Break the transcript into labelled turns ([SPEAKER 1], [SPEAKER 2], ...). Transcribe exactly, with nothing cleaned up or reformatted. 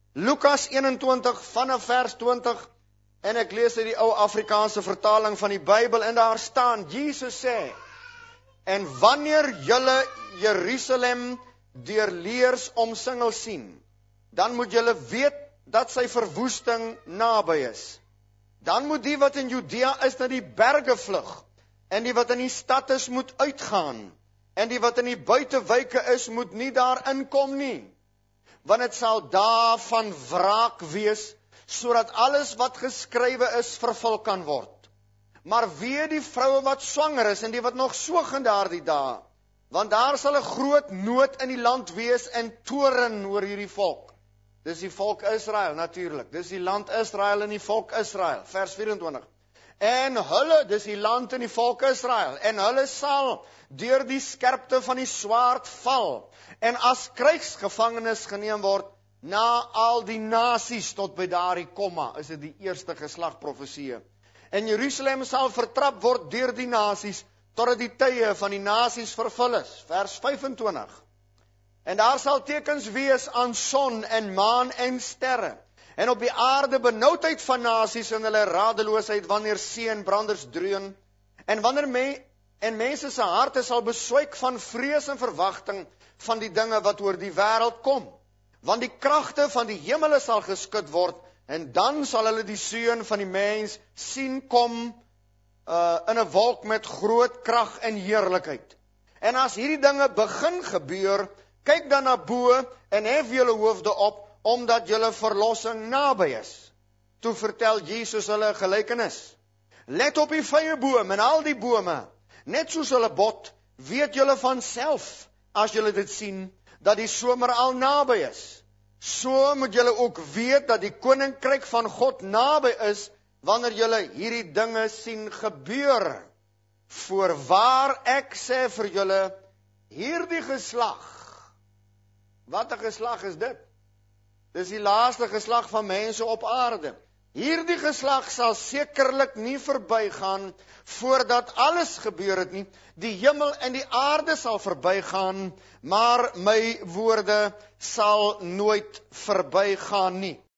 [SPEAKER 1] Lukas eenentwintig vanaf vers twintig, en ek lees uit die ou Afrikaanse vertaling van die Bybel, en daar staan, Jesus sê, en wanneer julle Jerusalem deur leers omsingel sien, dan moet julle weet dat sy verwoesting naby is. Dan moet die wat in Judea is na die berge vlug, en die wat in die stad is moet uitgaan, en die wat in die buitewyke is moet nie daar inkom nie. Want het sal dae van wraak wees, sodat alles wat geskrywe is vervul kan word. Maar wee die vroue wat swanger is, en die wat nog soog in daardie dae, want daar sal 'n groot nood in die land wees, en toorn oor hierdie volk. Dis die volk Israel natuurlik, dis die land Israel en die volk Israel, vers vyf-en-twintig. En hulle, dis die land en die volk Israel, en hulle sal deur die skerpte van die swaard val, en as krygsgevangenes geneem word, na al die nasies, tot by daardie komma, is dit die eerste geslag profeseë. En Jerusalem sal vertrap word deur die nasies, totdat die tye van die nasies vervul is, vers vyf-en-twintig. En daar sal tekens wees aan son en maan en sterre, en op die aarde benoudheid van nasies en hulle radeloosheid, wanneer see en branders dreun, en wanneer me, en mense se harte sal beswyk van vrees en verwagting van die dinge wat oor die wêreld kom, want die kragte van die hemele sal geskud word, en dan sal hulle die seun van die mens sien kom uh, in 'n wolk met groot krag en heerlikheid. En as hierdie dinge begin gebeur, kyk dan na bo en hef julle hoofde op, omdat julle verlossing naby is. Toe vertel Jesus hulle 'n gelykenis. Let op die vyeboom en al die bome, net soos hulle bot, weet julle van self, as julle dit sien, dat die somer al naby is. So moet julle ook weet dat die koninkryk van God naby is, wanneer julle hierdie dinge sien gebeur. Voorwaar ek sê vir julle, hierdie geslag, wat 'n geslag is dit? Dis die laaste geslag van mense op aarde. Hierdie geslag sal sekerlik nie verbygaan, voordat alles gebeur het nie. Die hemel en die aarde sal verbygaan, maar my woorde sal nooit verbygaan nie.